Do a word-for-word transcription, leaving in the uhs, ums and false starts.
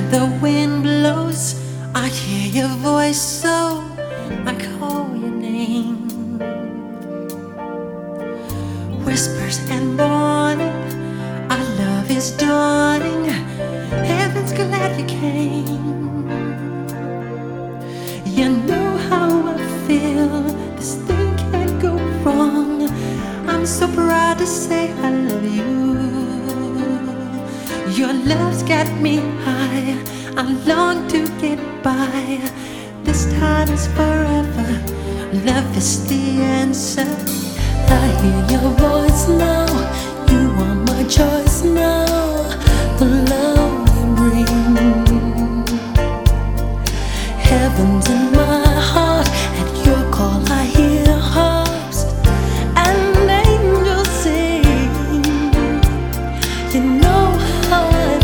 the wind blows, I hear your voice, so I call your name. Whispers and warning, our love is dawning. Heaven's glad you came. You know how I feel, this thing can't go wrong. I'm so proud to say I love you. Your love's got me high, I long to get by. This time is forever, love is the answer. I hear your voice now, you are my choice now. The love you bring, heaven's in my heart. At your call I hear harps and angels sing. You know how I